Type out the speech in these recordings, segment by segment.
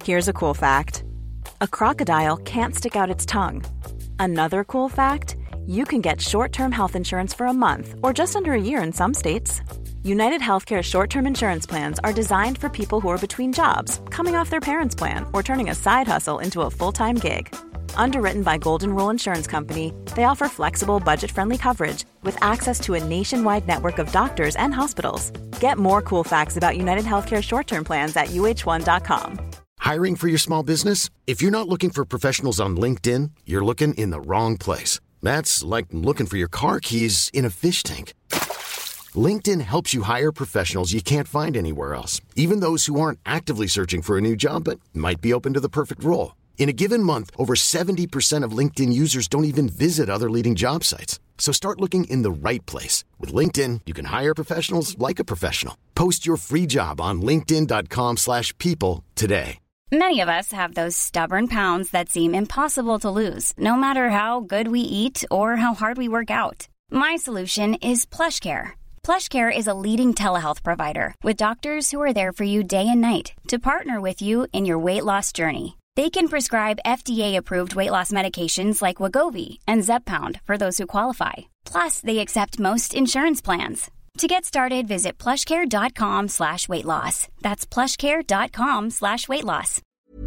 Here's a cool fact. A crocodile can't stick out its tongue. Another cool fact, you can get short-term health insurance for a month or just under a year in some states. United Healthcare short-term insurance plans are designed for people who are between jobs, coming off their parents' plan, or turning a side hustle into a full-time gig. Underwritten by Golden Rule Insurance Company, they offer flexible, budget-friendly coverage with access to a nationwide network of doctors and hospitals. Get more cool facts about United Healthcare short-term plans at uh1.com. Hiring for your small business? If you're not looking for professionals on LinkedIn, you're looking in the wrong place. That's like looking for your car keys in a fish tank. LinkedIn helps you hire professionals you can't find anywhere else, even those who aren't actively searching for a new job but might be open to the perfect role. In a given month, over 70% of LinkedIn users don't even visit other leading job sites. So start looking in the right place. With LinkedIn, you can hire professionals like a professional. Post your free job on linkedin.com/people today. Many of us have those stubborn pounds that seem impossible to lose, no matter how good we eat or how hard we work out. My solution is PlushCare. PlushCare is a leading telehealth provider with doctors who are there for you day and night to partner with you in your weight loss journey. They can prescribe FDA-approved weight loss medications like Wegovy and Zepbound for those who qualify. Plus, they accept most insurance plans. To get started, visit plushcare.com/weightloss. That's plushcare.com/weightloss.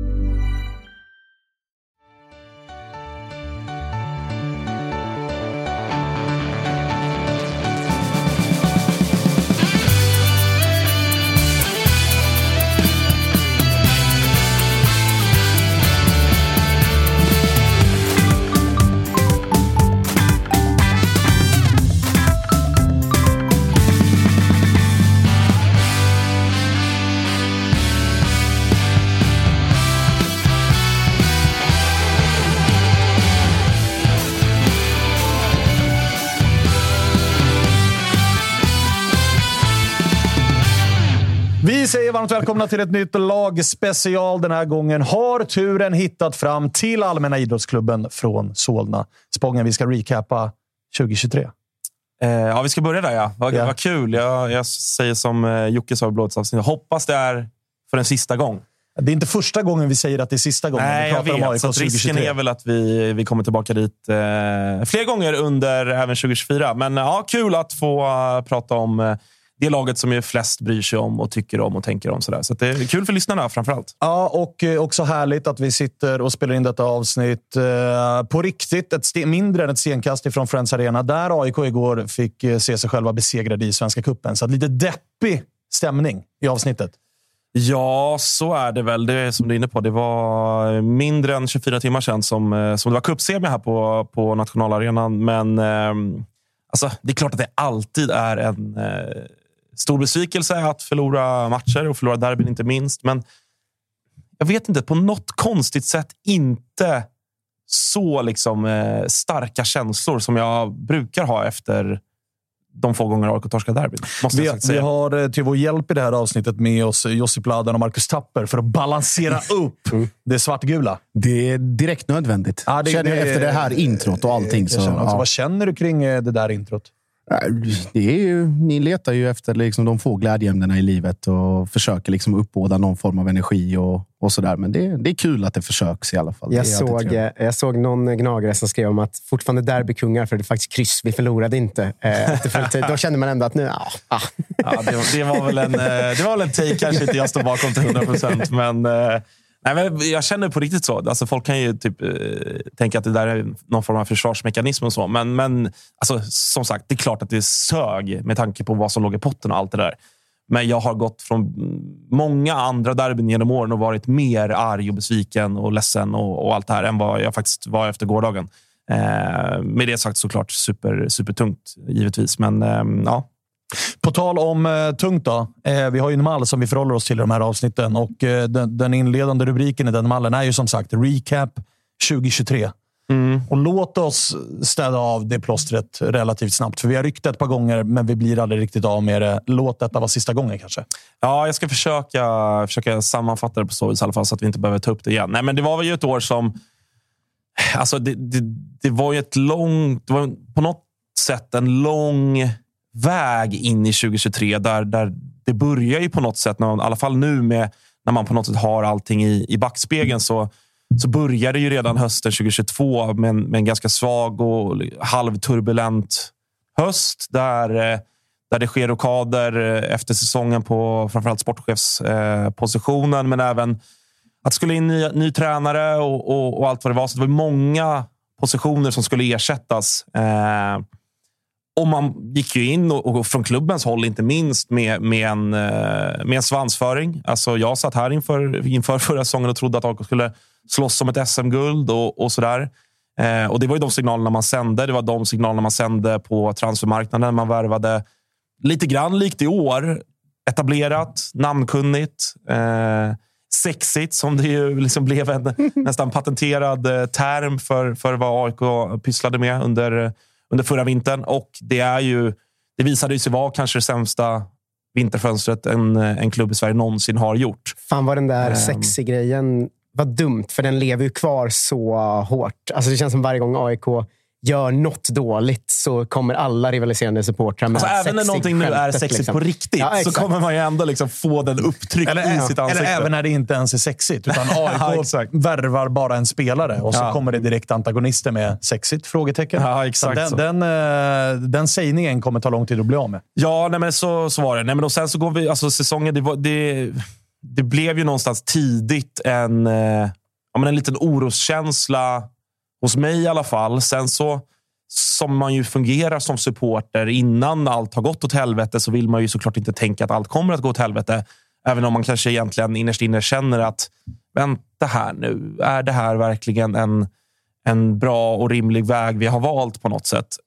Vi säger varmt välkomna till ett nytt lagspecial. Den här gången har turen hittat fram till Allmänna idrottsklubben från Solna. Spången, vi ska recappa 2023. Ja, vi ska börja där, ja. Vad kul. Jag säger som Jocke sa i blåtsavsnitt. Hoppas det är för en sista gång. Det är inte första gången vi säger att det är sista gången. Nej, vi pratar jag vet. Om AIK så 2023. risken är väl att vi kommer tillbaka dit fler gånger under även 2024. Men ja, kul att få prata om det laget som ju flest bryr sig om och tycker om och tänker om. Sådär. Så det är kul för lyssnarna framförallt. Ja, och också härligt att vi sitter och spelar in detta avsnitt på riktigt. Mindre än ett stenkast ifrån Friends Arena. Där AIK igår fick se sig själva besegrade i Svenska Cupen. Så lite deppig stämning i avsnittet. Ja, så är det väl. Det är som du är inne på. Det var mindre än 24 timmar sedan som det var cupsemi här på nationalarenan. Men alltså, det är klart att det alltid är en stor besvikelse att förlora matcher och förlora derbyn inte minst. Men jag vet inte, på något konstigt sätt inte så liksom starka känslor som jag brukar ha efter de få gånger AIK torskar derbyn. Vi har till vår hjälp i det här avsnittet med oss Josip Ladan och Marcus Tapper för att balansera upp det svartgula. Det är direkt nödvändigt. Ja, känner jag efter det här introt och allting. Så, vad känner du kring det där introt? Det är ju, ni letar ju efter liksom de få glädjeämnena i livet och försöker liksom uppbåda någon form av energi och sådär. Men det är kul att det försöks i alla fall. Jag såg någon gnagare som skrev om att fortfarande derbykungar för det är faktiskt kryss. Vi förlorade inte. Då kände man ändå att nu... Ja, det var väl en take kanske inte jag står bakom till 100%. Men... Nej, men jag känner på riktigt så. Alltså, folk kan ju typ tänka att det där är någon form av försvarsmekanism och så. Men alltså, som sagt, det är klart att det är sög med tanke på vad som låg i potten och allt det där. Men jag har gått från många andra derbyn genom åren och varit mer arg och besviken och ledsen och allt det här än vad jag faktiskt var efter gårdagen. Med det sagt såklart supertungt, givetvis. Men ja. På tal om tungt då. Vi har ju en mall som vi förhåller oss till i de här avsnitten. Och den inledande rubriken i den mallen är ju som sagt Recap 2023. Och låt oss städa av det plåstret relativt snabbt. För vi har ryckt ett par gånger men vi blir aldrig riktigt av med det. Låt detta vara sista gången kanske. Ja, jag ska försöka sammanfatta det på så vis i alla fall så att vi inte behöver ta upp det igen. Nej, men det var ju ett år som... Alltså det var ju det var på något sätt en lång väg in i 2023 där det börjar ju på något sätt, i alla fall nu med när man på något sätt har allting i backspegeln, så började ju redan hösten 2022 med en ganska svag och halvturbulent höst där det sker rockader efter säsongen på framförallt sportchefspositionen, men även att det skulle in ny tränare och allt vad det var. Så det var många positioner som skulle ersättas. Och man gick ju in och från klubbens håll inte minst med en svansföring. Alltså jag satt här inför förra säsongen och trodde att AIK skulle slåss om ett SM-guld och sådär. Och det var ju de signalerna man sände. Det var de signalerna man sände på transfermarknaden. Man värvade lite grann likt i år. Etablerat, namnkunnigt, sexigt, som det ju liksom blev en nästan patenterad term för vad AIK pysslade med under förra vintern. Och det visade ju sig vara kanske det sämsta vinterfönstret en klubb i Sverige någonsin har gjort. Fan, vad den där sexig grejen var dumt, för den lever ju kvar så hårt. Alltså det känns som varje gång AIK gör något dåligt så kommer alla rivaliserande supportrar med alltså, även när någonting nu är sexigt liksom på riktigt, så kommer man ju ändå liksom få den upptryckt i sitt ansikte. Eller även när det inte ens är sexigt, utan AIK värvar bara en spelare och så kommer det direkt antagonister med sexigt frågetecken. Ja, exakt. Så den sägningen kommer ta lång tid att bli av med. Ja, nej, men så var det. Nej, men och sen så går vi, alltså säsongen, det blev ju någonstans tidigt en liten oroskänsla hos mig i alla fall. Sen så, som man ju fungerar som supporter innan allt har gått åt helvete, så vill man ju såklart inte tänka att allt kommer att gå åt helvete. Även om man kanske egentligen innerst inne känner att vänta här nu, är det här verkligen en bra och rimlig väg vi har valt på något sätt.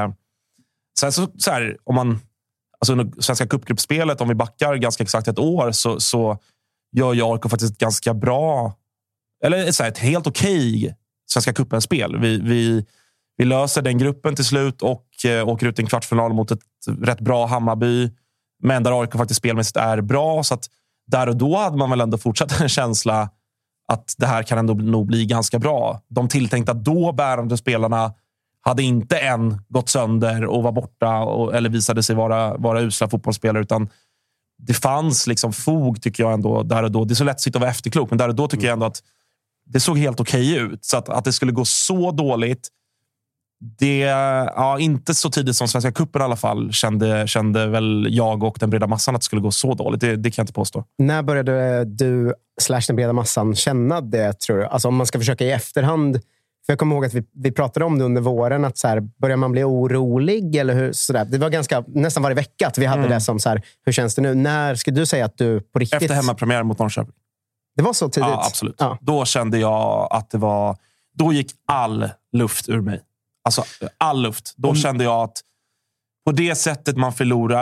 Sen så här, om man, alltså under Svenska cupgruppspelet, om vi backar ganska exakt ett år, så gör ju AIK faktiskt ett ganska bra, eller så här, ett helt okej Svenska cupen-spel. Vi löser den gruppen till slut och åker ut i en kvartsfinal mot ett rätt bra Hammarby, men där AIK faktiskt spelmässigt är bra, så att där och då hade man väl ändå fortsatt en känsla att det här kan ändå nog bli ganska bra. De tilltänkta då bärande spelarna hade inte än gått sönder och var borta eller visade sig vara usla fotbollsspelare, utan det fanns liksom fog, tycker jag ändå, där och då. Det är så lätt att sitta och vara efterklok, men där och då tycker jag ändå att det såg helt okej ut. Så att det skulle gå så dåligt, det inte så tidigt som Svenska cupen i alla fall kände väl jag och den breda massan att det skulle gå så dåligt. Det kan jag inte påstå. När började du / den breda massan känna det, tror du? Alltså om man ska försöka i efterhand. För jag kommer ihåg att vi pratade om det under våren, att så här, börjar man bli orolig eller hur, sådär. Det var nästan varje vecka att vi hade det som så här, hur känns det nu? När skulle du säga att du på riktigt... Efter hemmapremiär mot Norrköping. Det var så tidigt? Ja, absolut. Ja. Då kände jag att det var... Då gick all luft ur mig. Alltså, all luft. Då kände jag att på det sättet man förlorar,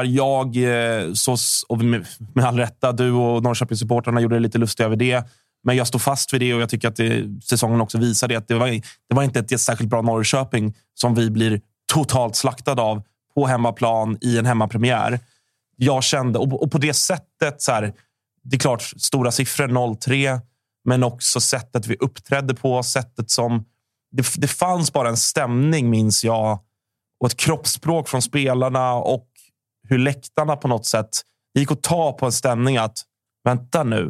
och med all rätta, du och Norrköpingssupportrarna gjorde det lite lustigt över det. Men jag står fast vid det, och jag tycker att säsongen också visar det. Att det var inte ett särskilt bra Norrköping som vi blir totalt slaktade av på hemmaplan i en hemmapremiär. Jag kände, och på det sättet så här, det är klart, stora siffror, 0-3, men också sättet vi uppträdde på, sättet som det fanns bara en stämning, minns jag, och ett kroppsspråk från spelarna och hur läktarna på något sätt gick att ta på en stämning att vänta nu,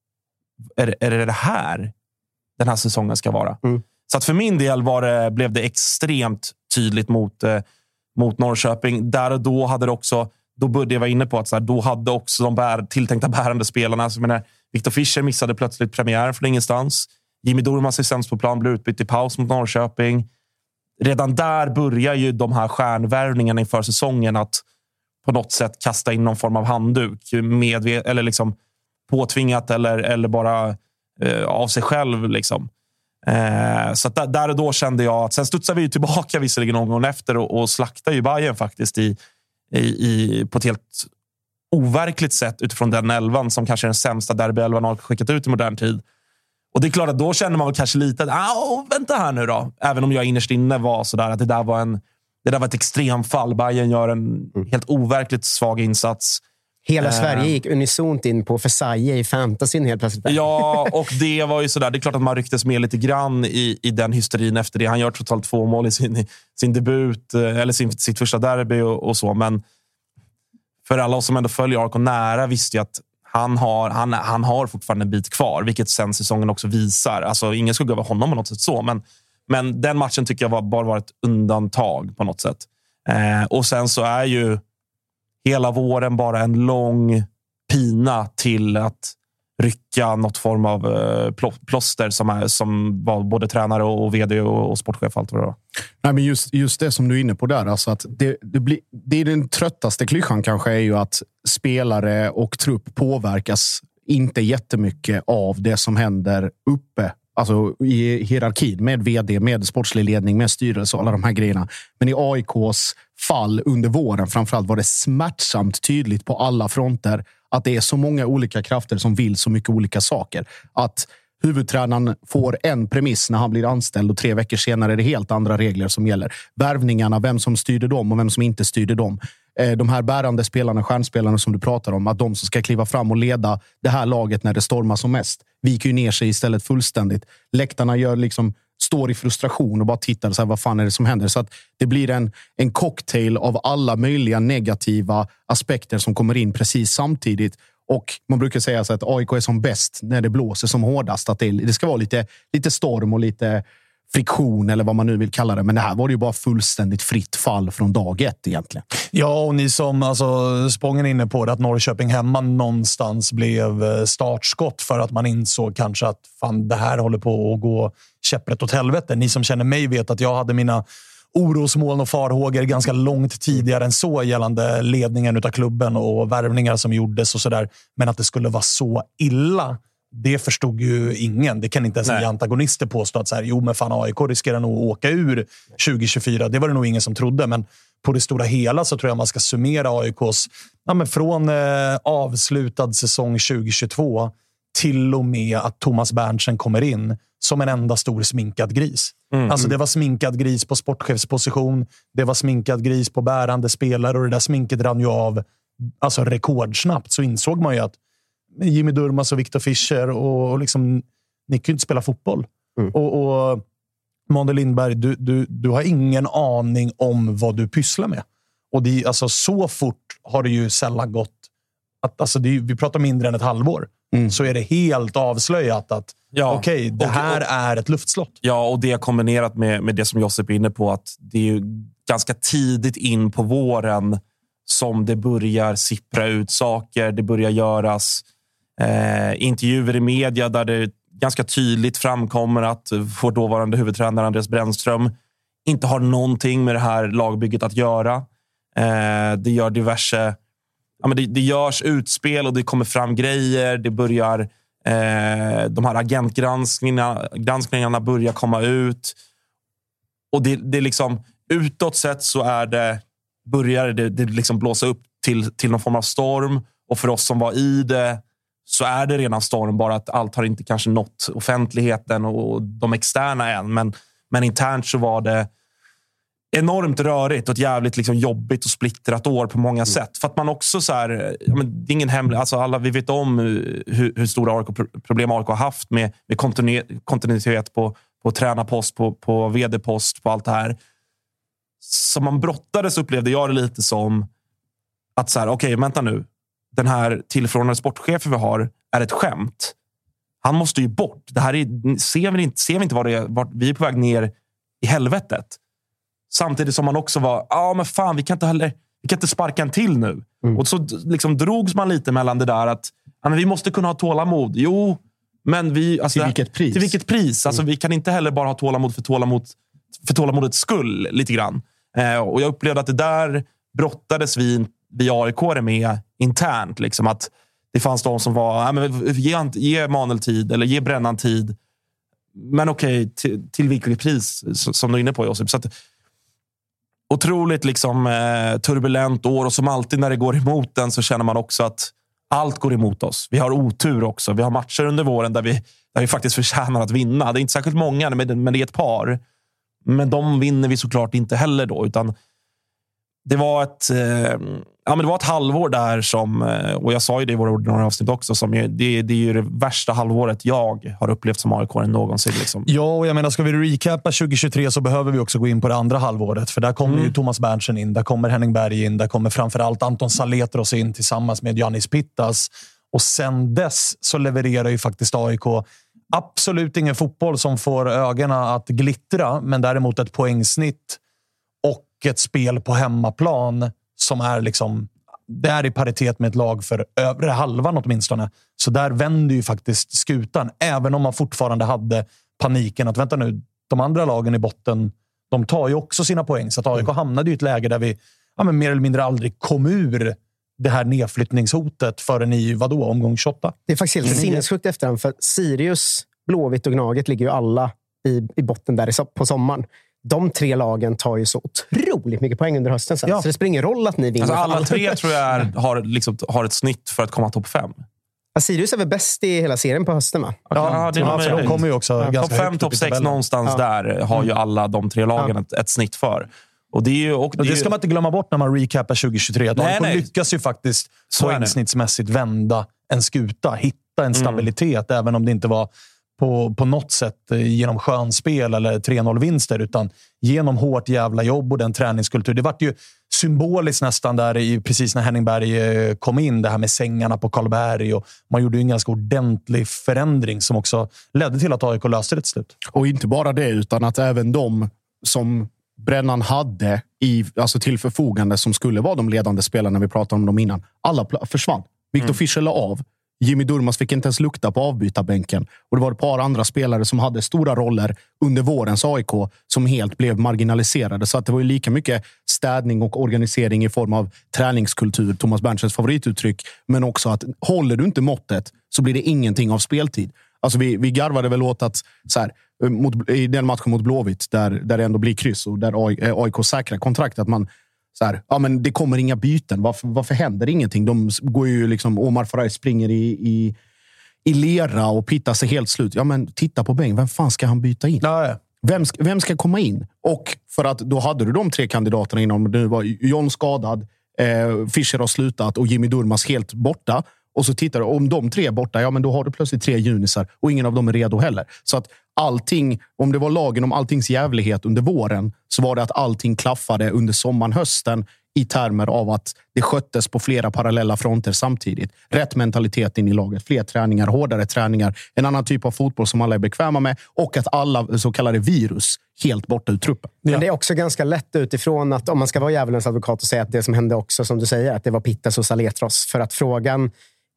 är det här den här säsongen ska vara? Så att för min del blev det extremt tydligt mot Norrköping. Där och då hade det också, då började jag vara inne på att så här, då hade också de tilltänkta bärande spelarna, alltså, menar, Victor Fischer missade plötsligt premiär från ingenstans. Jimmy Durmaz är sämst på plan, blir utbytt i paus mot Norrköping. Redan där börjar ju de här stjärnvärvningarna inför säsongen att på något sätt kasta in någon form av handduk eller liksom påtvingat eller bara av sig själv liksom. Så att där och då kände jag att sen studsade vi ju tillbaka visserligen någon gång efter och slaktade ju Bayern faktiskt på ett helt overkligt sätt utifrån den elvan som kanske är den sämsta derbyelvan har skickat ut i modern tid. Och det är klart att då känner man väl kanske lite att vänta här nu då. Även om jag innerst inne var sådär att det där var ett extremfall. Bayern gör en helt overkligt svag insats. Hela Sverige gick unisont in på Versailles i fantasyn helt plötsligt. Ja, och det var ju sådär. Det är klart att man rycktes med lite grann i den hysterin efter det. Han gör totalt 2 mål i sin debut, eller sitt första derby och så. Men för alla oss som ändå följer AIK nära visste ju att han har fortfarande en bit kvar, vilket sen säsongen också visar. Alltså, ingen skugga över honom på något sätt så, men den matchen tycker jag bara var ett undantag på något sätt. Och sen så är ju hela våren bara en lång pina till att rycka något form av plåster som var både tränare och vd och sportchef. Allt vad det var. Nej, men just det som du är inne på där. Alltså att det är den tröttaste klyschan kanske är ju att spelare och trupp påverkas inte jättemycket av det som händer uppe. Alltså i hierarkin med vd, med sportslig ledning, med styrelse och alla de här grejerna. Men i AIKs fall under våren framförallt var det smärtsamt tydligt på alla fronter att det är så många olika krafter som vill så mycket olika saker. Att huvudtränaren får en premiss när han blir anställd och 3 veckor senare är det helt andra regler som gäller. Värvningarna, vem som styrde dem och vem som inte styrde dem. De här bärande spelarna, stjärnspelarna som du pratar om, att de som ska kliva fram och leda det här laget när det stormar som mest, viker ju ner sig istället fullständigt. Läktarna står i frustration och bara tittar så här, vad fan är det som händer? Så att det blir en cocktail av alla möjliga negativa aspekter som kommer in precis samtidigt. Och man brukar säga så att AIK är som bäst när det blåser som hårdast. Att det ska vara lite storm och lite friktion eller vad man nu vill kalla det. Men det här var ju bara fullständigt fritt fall från dag 1 egentligen. Ja, och ni som Spången inne på det, att Norrköping hemma någonstans blev startskott för att man insåg kanske att fan, det här håller på att gå käpprätt åt helvete. Ni som känner mig vet att jag hade mina orosmoln och farhågor ganska långt tidigare än så gällande ledningen utav klubben och värvningar som gjordes och sådär. Men att det skulle vara så illa, det förstod ju ingen. Det kan inte ens antagonister påstå att så här, jo men fan AIK riskerar nog att åka ur 2024. Det var det nog ingen som trodde, men på det stora hela så tror jag man ska summera AIKs från avslutad säsong 2022 till och med att Thomas Berntsen kommer in som en enda stor sminkad gris. Alltså det var sminkad gris på sportchefsposition, det var sminkad gris på bärande spelare och det där sminket rann ju av rekordsnabbt. Så insåg man ju att Jimmy Durmaz och Viktor Fischer och liksom, ni kan ju inte spela fotboll. Och Månde Lindberg, du har ingen aning om vad du pysslar med. Och det, så fort har det ju sällan gått att vi pratar mindre än ett halvår. Så är det helt avslöjat att det här är ett luftslott. Ja, och det kombinerat med det som Josip är inne på, att det är ju ganska tidigt in på våren som det börjar sippra ut saker. Det börjar göras intervjuer i media där det ganska tydligt framkommer att vår dåvarande huvudtränare Andreas Brännström inte har någonting med det här lagbygget att göra. Det gör diverse... det görs utspel och det kommer fram grejer. Det börjar... de här agentgranskningarna börjar komma ut. Och det liksom... Utåt sett så börjar det liksom blåsa upp till någon form av storm. Och för oss som var i det så är det redan storm. Bara att allt har inte kanske nått offentligheten och de externa än. Men internt så var det enormt rörigt och ett jävligt liksom jobbigt och splittrat år på många sätt. För att man också så här, det är ingen hemlig, alla vi vet om hur stora problem AIK har haft med kontinuitet på tränarpost, på vd-post, på allt det här. Som man brottades upplevde jag det lite som att så här, okej, vänta nu. Den här tillförordnade sportchefen vi har är ett skämt. Han måste ju bort. Det här ser vi inte vart vi är på väg ner i helvetet. Samtidigt som man också var, men fan, vi kan inte sparka en till nu. Och så liksom drogs man lite mellan det där att vi måste kunna ha tålamod. Jo, men vi... Till vilket pris? Till vilket pris? Alltså, vi kan inte heller bara ha tålamod för tålamodets skull, lite grann. Och jag upplevde att det där brottades vi AIK med internt. Liksom, att det fanns de som var, ge Manuel tid eller ge Brännan tid. Men okej, till vilket pris, som du är inne på, Josip. Så att, otroligt liksom, turbulent år, och som alltid när det går emot den så känner man också att allt går emot oss. Vi har otur också. Vi har matcher under våren där vi faktiskt förtjänar att vinna. Det är inte särskilt många, men det är ett par. Men de vinner vi såklart inte heller då, utan det var ett halvår där som, och jag sa ju det i våra ordinarie avsnitt också, som det är ju det värsta halvåret jag har upplevt som AIK någonsin. Liksom. Ja, och jag menar, ska vi recappa 2023 så behöver vi också gå in på det andra halvåret. För där kommer ju Thomas Berntsen in, där kommer Henning Berg in, där kommer framförallt Anton Saletros in tillsammans med Giannis Pittas. Och sen dess så levererar ju faktiskt AIK absolut ingen fotboll som får ögonen att glittra, men däremot ett poängsnitt och ett spel på hemmaplan som är liksom, det är i paritet med ett lag för övre halvan åtminstone. Så där vänder ju faktiskt skutan, även om man fortfarande hade paniken att vänta nu, de andra lagen i botten, de tar ju också sina poäng. Så att AIK hamnade i ett läge där vi mer eller mindre aldrig kom ur det här nedflyttningshotet förrän i, omgång 28. Det är faktiskt helt sinnessjukt efterhand, för Sirius, Blåvitt och Gnaget ligger ju alla i botten där på sommaren. De 3 lagen tar ju så otroligt mycket poäng under hösten sen. Ja. Så det spelar ingen roll att ni vinner. Alltså alla 3 tror jag har ett snitt för att komma topp 5. Sirius är väl bäst i hela serien på hösten, va? Ja, det är de kommer ju också topp 5, topp 6 någonstans där har ju alla de 3 lagen ett snitt för. Och det ska man inte glömma bort när man recapar 2023. De lyckas ju faktiskt poängsnittsmässigt vända en skuta, hitta en stabilitet, även om det inte var på något sätt genom skönspel eller 3-0-vinster, utan genom hårt jävla jobb och den träningskultur. Det var ju symboliskt nästan där precis när Henning Berg kom in, det här med sängarna på Karlberg, och man gjorde ju en ganska ordentlig förändring som också ledde till att AIK löste det till slut. Och inte bara det, utan att även de som Brännan hade till förfogande som skulle vara de ledande spelarna, vi pratade om dem innan, alla försvann. Victor Fischer la av. Jimmy Durmaz fick inte ens lukta på avbytarbänken. Och det var ett par andra spelare som hade stora roller under vårens AIK som helt blev marginaliserade. Så att det var ju lika mycket städning och organisering i form av träningskultur, Thomas Berntsens favorituttryck. Men också att håller du inte måttet så blir det ingenting av speltid. Alltså vi garvade väl åt att i den matchen mot Blåvitt där det ändå blir kryss och där AIK säkrar kontrakt, att man men det kommer inga byten. Varför händer ingenting? De går ju liksom, Omar Faraj springer i lera och pittar sig helt slut. Ja, men titta på Beng. Vem fan ska han byta in? Nej. Vem ska komma in? Och för att då hade du de 3 kandidaterna inom. Det var John skadad, Fischer har slutat och Jimmy Durmaz helt borta. Och så tittar du, om de 3 är borta, ja men då har du plötsligt 3 junisar och ingen av dem är redo heller. Så att allting, om det var lagen om alltings jävlighet under våren, så var det att allting klaffade under sommaren, hösten, i termer av att det sköttes på flera parallella fronter samtidigt. Rätt mentalitet in i laget, fler träningar, hårdare träningar, en annan typ av fotboll som alla är bekväma med, och att alla så kallade virus helt borta ur truppen. Men det är också ganska lätt utifrån att, om man ska vara djävulens advokat, och säga att det som hände också, som du säger, att det var Pittas och Saletros, för att frågan,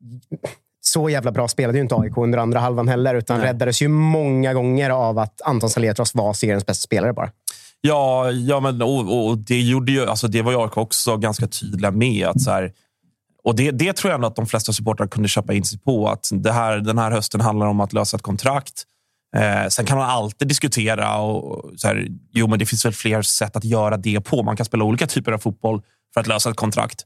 så jävla bra spelade ju inte AIK under andra halvan heller, utan räddades ju många gånger av att Anton Saletros var seriens bästa spelare bara. Ja, men och det gjorde ju, alltså det var ju AIK också ganska tydliga med att så här, och det tror jag ändå att de flesta supportrar kunde köpa in sig på, att den här hösten handlar om att lösa ett kontrakt. Sen kan man alltid diskutera och så här, men det finns väl fler sätt att göra det på. Man kan spela olika typer av fotboll för att lösa ett kontrakt.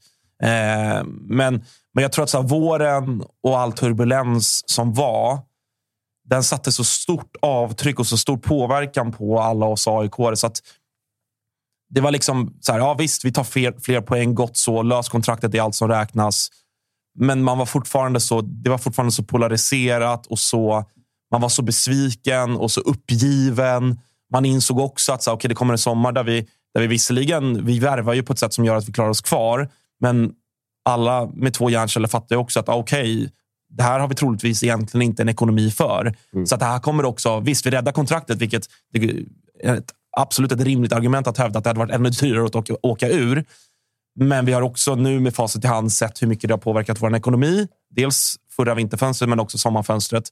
Men jag tror att så här, våren och all turbulens som var, den satte så stort avtryck och så stor påverkan på alla oss AIK, så att det var liksom så här, ja visst, vi tar fler poäng, gott så, lös kontraktet är allt som räknas. Men det var fortfarande så polariserat, och så man var så besviken och så uppgiven. Man insåg också att så, okay, det kommer en sommar där vi visserligen, vi värvar ju på ett sätt som gör att vi klarar oss kvar, men alla med 2 hjärnceller fattar ju också att okej, det här har vi troligtvis egentligen inte en ekonomi för. Så att det här kommer också, visst vi räddar kontraktet, vilket är absolut ett rimligt argument att hävda att det hade varit ännu dyrare att åka ur. Men vi har också nu med facit i hand sett hur mycket det har påverkat vår ekonomi. Dels förra vinterfönstret, men också sommarfönstret.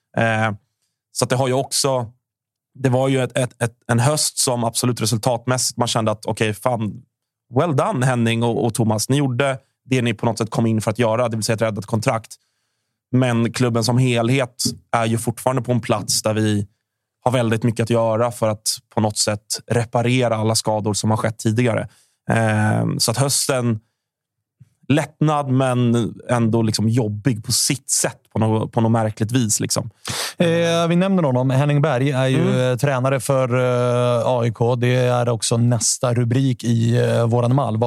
Så att det har ju också, det var ju en höst som absolut resultatmässigt man kände att okej, fan, well done Henning och Thomas. Ni gjorde det ni på något sätt kom in för att göra, det vill säga att rädda ett kontrakt. Men klubben som helhet är ju fortfarande på en plats där vi har väldigt mycket att göra för att på något sätt reparera alla skador som har skett tidigare. Så att hösten, lättnad men ändå liksom jobbig på sitt sätt på något märkligt vis. Liksom. Vi nämner honom. Henning Berg är ju tränare för AIK. Det är också nästa rubrik i våran mall.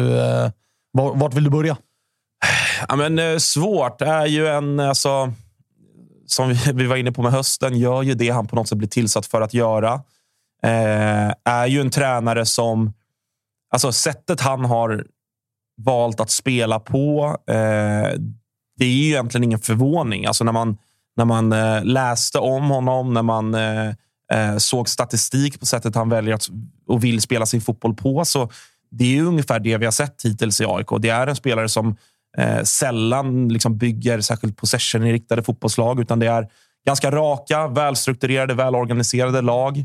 Vart vill du börja? Ja, men svårt är ju alltså, som vi var inne på med hösten, gör ju det han på något sätt blir tillsatt för att göra. Är ju en tränare som, alltså sättet han har valt att spela på, det är ju egentligen ingen förvåning. Alltså när man läste om honom, när man såg statistik på sättet han väljer och vill spela sin fotboll på, så det är ju ungefär det vi har sett hittills i AIK. Det är en spelare som sällan liksom bygger särskilt possession-inriktade fotbollslag, utan det är ganska raka, välstrukturerade, välorganiserade lag.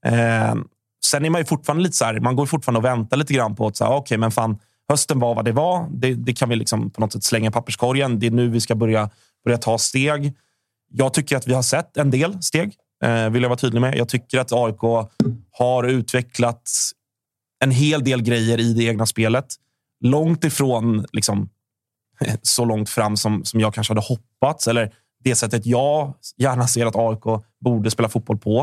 Sen är man ju fortfarande lite så här, man går fortfarande och väntar lite grann på att så här, okej, men fan, hösten var vad det var. Det kan vi liksom på något sätt slänga i papperskorgen. Det är nu vi ska börja ta steg. Jag tycker att vi har sett en del steg, vill jag vara tydlig med. Jag tycker att AIK har utvecklat en hel del grejer i det egna spelet. Långt ifrån liksom, så långt fram som jag kanske hade hoppats. Eller det sättet jag gärna ser att AIK borde spela fotboll på.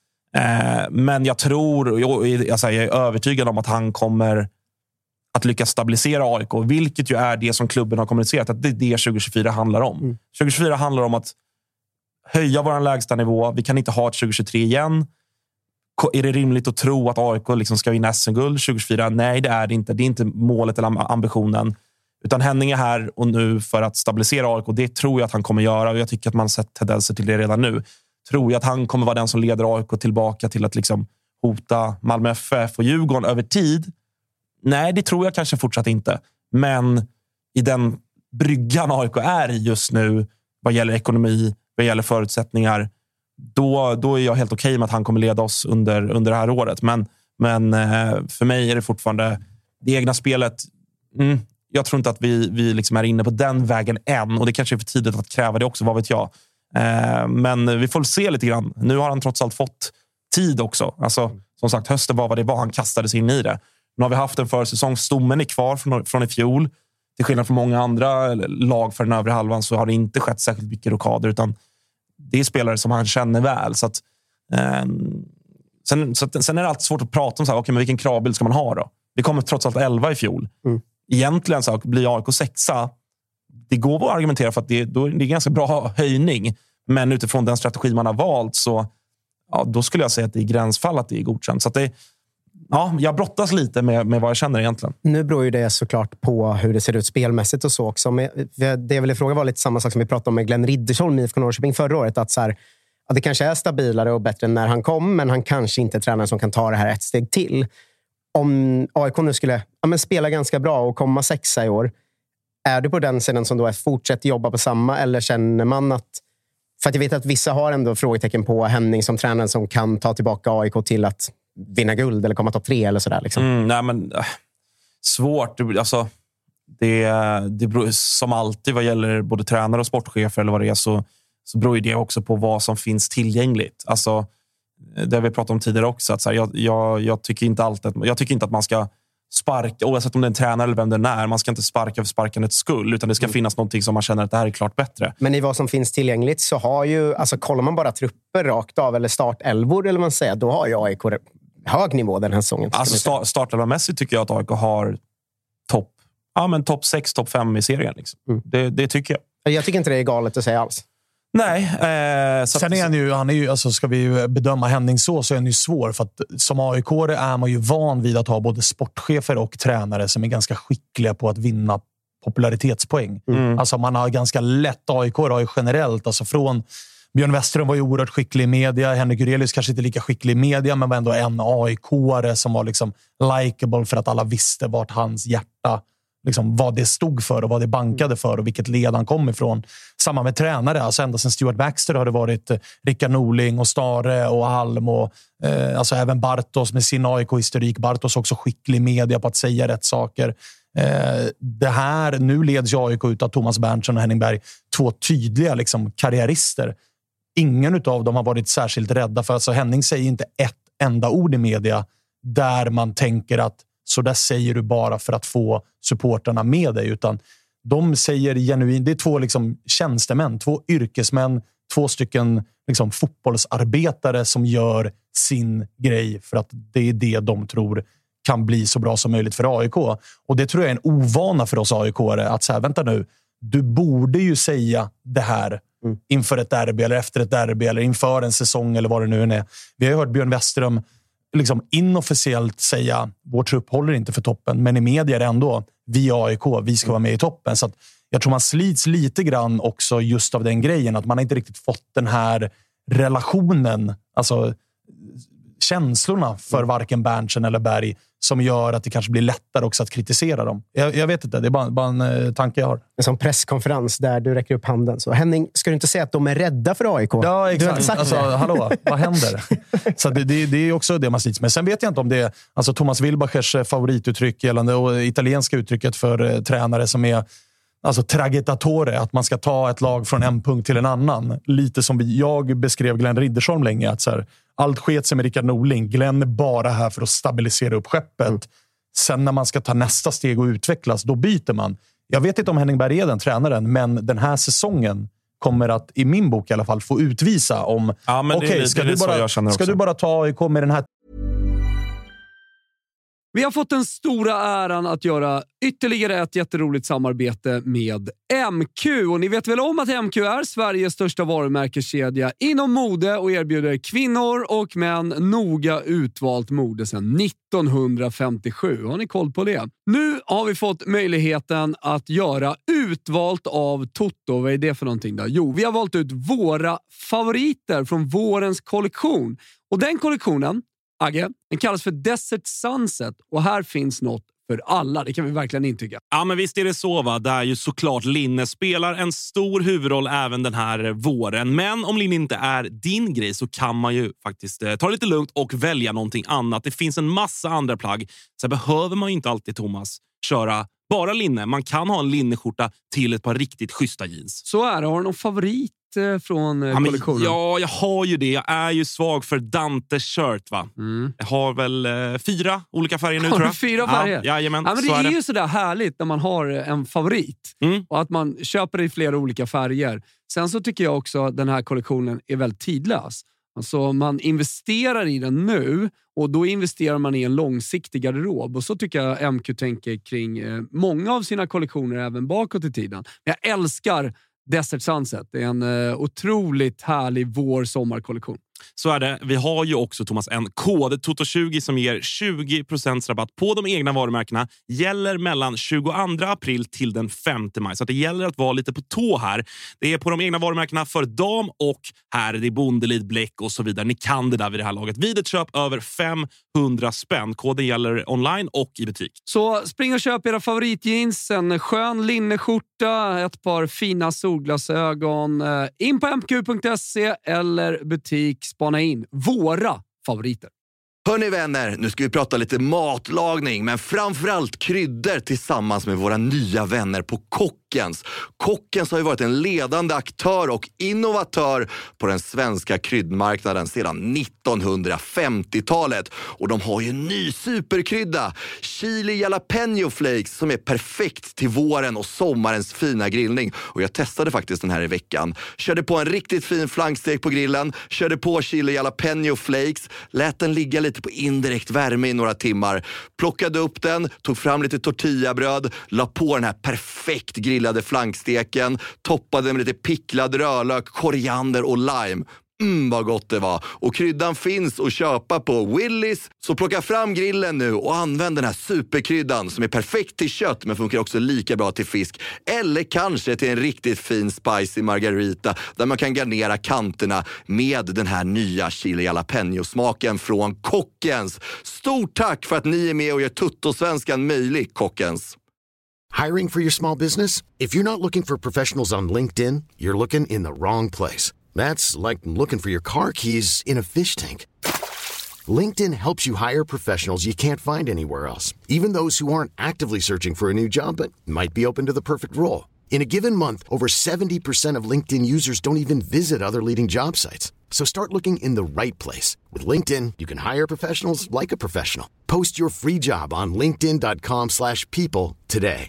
Men jag tror, jag är övertygad om att han kommer att lyckas stabilisera AIK, vilket ju är det som klubben har kommunicerat, att det är det 2024 handlar om. 2024 handlar om att höja vår lägsta nivå. Vi kan inte ha ett 2023 igen. Är det rimligt att tro att AIK liksom ska vinna SM-guld 2024? Nej, det är det inte. Det är inte målet eller ambitionen. Utan Henning är här och nu för att stabilisera AIK. Det tror jag att han kommer göra, och jag tycker att man har sett tendenser till det redan nu. Tror jag att han kommer vara den som leder AIK tillbaka till att liksom hota Malmö FF och Djurgården över tid? Nej, det tror jag kanske fortsatt inte. Men i den bryggan AIK är i just nu, vad gäller ekonomi, vad gäller förutsättningar, då är jag helt okej med att han kommer leda oss under det här året. Men för mig är det fortfarande det egna spelet. Jag tror inte att vi liksom är inne på den vägen än, och det kanske är för tidigt att kräva det också, vad vet jag. Men vi får se lite grann. Nu har han trots allt fått tid också. Alltså, som sagt, hösten var vad det var. Han kastade sig in i det. Nu har vi haft en försäsong. Stommen är kvar från i fjol. Till skillnad från många andra lag för den övre halvan så har det inte skett särskilt mycket rockader, utan det är spelare som han känner väl. Så att, sen är det alltid svårt att prata om så här, okej, men vilken kravbild ska man ha då? Vi kommer trots allt 11 i fjol. Egentligen så blir AIK 6:a. Det går att argumentera för att det är ganska bra höjning. Men utifrån den strategi man har valt så då skulle jag säga att det är gränsfall att det är godkänt. Så att jag brottas lite med vad jag känner egentligen. Nu beror ju det såklart på hur det ser ut spelmässigt och så också. Men det jag ville fråga var lite samma sak som vi pratade om med Glenn Riddersholm i IFK Norrköping förra året. Att så här, det kanske är stabilare och bättre än när han kom, men han kanske inte är tränare som kan ta det här ett steg till. Om AIK nu skulle spela ganska bra och komma 6:a i år, är du på den sidan som då är fortsätter jobba på samma, eller känner man att, för att jag vet att vissa har ändå frågetecken på Henning som tränare som kan ta tillbaka AIK till att vinna guld eller komma topp 3 eller sådär liksom. Nej, men svårt. Alltså, det beror, som alltid vad gäller både tränare och sportchefer eller vad det är, så beror det också på vad som finns tillgängligt. Alltså, det har vi pratat om tidigare också, att så här, jag tycker inte att man ska sparka, oavsett om det är en tränare eller vem det är, man ska inte sparka för sparkandets skull, utan det ska finnas någonting som man känner att det här är klart bättre. Men i vad som finns tillgängligt så har ju, alltså kollar man bara trupper rakt av eller startelvor eller man säger, då har ju AIK hög nivå den här säsongen. Alltså startelvamässigt tycker jag att AIK har topp 6, topp 5 i serien liksom. Det tycker jag. Jag tycker inte det är galet att säga alls. Nej. Sen är han är ju, alltså ska vi bedöma Henning så är han ju svår, för att som AIK-are är man ju van vid att ha både sportchefer och tränare som är ganska skickliga på att vinna popularitetspoäng. Alltså man har ganska lätt, AIK-are har ju generellt, alltså från Björn Westerholm var ju oerhört skicklig i media, Henrik Urelius kanske inte lika skicklig i media, men var ändå en AIK-are som var liksom likeable för att alla visste vart hans hjärta, liksom vad det stod för och vad det bankade för och vilket led han kom ifrån. Samma med tränare. Alltså ända sedan Stuart Baxter har det varit Rickard Norling och Stare och Alm och alltså även Bartos med sin AIK-historik. Bartos också skicklig media på att säga rätt saker. Det här, nu leds AIK ut av Thomas Berntsen och Henning Berg, 2 tydliga liksom karriärister. Ingen av dem har varit särskilt rädda för, alltså Henning säger inte ett enda ord i media där man tänker att så där säger du bara för att få supporterna med dig, utan de säger genuint, det är 2 liksom tjänstemän, 2 yrkesmän, 2 stycken liksom fotbollsarbetare som gör sin grej för att det är det de tror kan bli så bra som möjligt för AIK. Och det tror jag är en ovana för oss AIK-are, att så här, vänta nu, du borde ju säga det här inför ett derby eller efter ett derby eller inför en säsong eller vad det nu är. Vi har ju hört Björn Westerholm liksom inofficiellt säga vår trupp håller inte för toppen, men i media är det ändå vi AIK, vi ska vara med i toppen. Så att jag tror man slits lite grann också just av den grejen. Att man inte riktigt fått den här relationen, alltså känslorna för varken Berntsen eller Berg, som gör att det kanske blir lättare också att kritisera dem. Jag vet inte, det är bara en tanke jag har. En sån presskonferens där du räcker upp handen. Så Henning, ska du inte säga att de är rädda för AIK? Ja, exakt. Alltså, hallå, vad händer? Så det är också det man slits med. Sen vet jag inte om det är alltså Thomas Wilbachers favorituttryck gällande och italienska uttrycket för tränare som är alltså tragettatore, att man ska ta ett lag från en punkt till en annan. Lite som jag beskrev Glenn Riddersholm länge, att så här, allt sket sig med Rickard Norling. Glenn är bara här för att stabilisera upp skeppet. Sen när man ska ta nästa steg och utvecklas, då byter man. Jag vet inte om Henning Berg är den tränaren, men den här säsongen kommer att, i min bok i alla fall, få utvisa om ska du bara ta AIK med den här. Vi har fått den stora äran att göra ytterligare ett jätteroligt samarbete med MQ. Och ni vet väl om att MQ är Sveriges största varumärkeskedja inom mode och erbjuder kvinnor och män noga utvalt mode sedan 1957. Har ni koll på det? Nu har vi fått möjligheten att göra utvalt av Toto. Vad är det för någonting då? Jo, vi har valt ut våra favoriter från vårens kollektion. Och den kollektionen, Agge, den kallas för Desert Sunset och här finns något för alla. Det kan vi verkligen intyga. Ja, men visst är det så, va? Där ju såklart linne spelar en stor huvudroll även den här våren. Men om linne inte är din grej så kan man ju faktiskt ta det lite lugnt och välja någonting annat. Det finns en massa andra plagg. Så behöver man ju inte alltid, Thomas, köra bara linne. Man kan ha en linneskjorta till ett par riktigt schyssta jeans. Så är det. Har du någon favorit från kollektionen? Ja, jag har ju det. Jag är ju svag för Dante shirt, va? Jag har väl 4 olika färger nu, tror jag. 4 färger? Ja, jajamän, men det är ju sådär härligt när man har en favorit. Och att man köper i flera olika färger. Sen så tycker jag också att den här kollektionen är väldigt tidlös. Alltså man investerar i den nu och då investerar man i en långsiktig garderob. Och så tycker jag MQ tänker kring många av sina kollektioner även bakåt i tiden. Men jag älskar Desert Sunset. Det är en otroligt härlig vår-sommarkollektion. Så är det. Vi har ju också, Thomas, en kod TOTO20 som ger 20% rabatt på de egna varumärkena. Gäller mellan 22 april till den 5 maj. Så att det gäller att vara lite på tå här. Det är på de egna varumärkena för dam och här är det Bondelid, Bläck och så vidare. Ni kan det där vid det här laget. Vid ett köp över 500 spänn. Koden gäller online och i butik. Så spring och köp era favoritjeans, en skön linneskjorta, ett par fina solglasögon. In på mq.se eller butik. Spana in våra favoriter. Hörrni vänner, nu ska vi prata lite matlagning, men framförallt kryddor tillsammans med våra nya vänner på Kockens. Kockens har ju varit en ledande aktör och innovatör på den svenska kryddmarknaden sedan 1950-talet. Och de har ju en ny superkrydda, chili jalapeno flakes, som är perfekt till våren och sommarens fina grillning. Och jag testade faktiskt den här i veckan. Körde på en riktigt fin flankstek på grillen, körde på chili jalapeno flakes, lät den ligga lite på indirekt värme i några timmar. Plockade upp den, tog fram lite tortillabröd, la på den här perfekt grillade flanksteken, toppade med lite picklad rörlök, koriander och lime. Vad gott det var. Och kryddan finns att köpa på Willys. Så plocka fram grillen nu och använd den här superkryddan som är perfekt till kött men funkar också lika bra till fisk. Eller kanske till en riktigt fin spicy margarita där man kan garnera kanterna med den här nya chili jalapeno-smaken från Kockens. Stort tack för att ni är med och gör Tuttosvenskan möjlig, Kockens. Hiring for your small business? If you're not looking for professionals on LinkedIn, you're looking in the wrong place. That's like looking for your car keys in a fish tank. LinkedIn helps you hire professionals you can't find anywhere else, even those who aren't actively searching for a new job but might be open to the perfect role. In a given month, over 70% of LinkedIn users don't even visit other leading job sites. So start looking in the right place. With LinkedIn, you can hire professionals like a professional. Post your free job on linkedin.com/people today.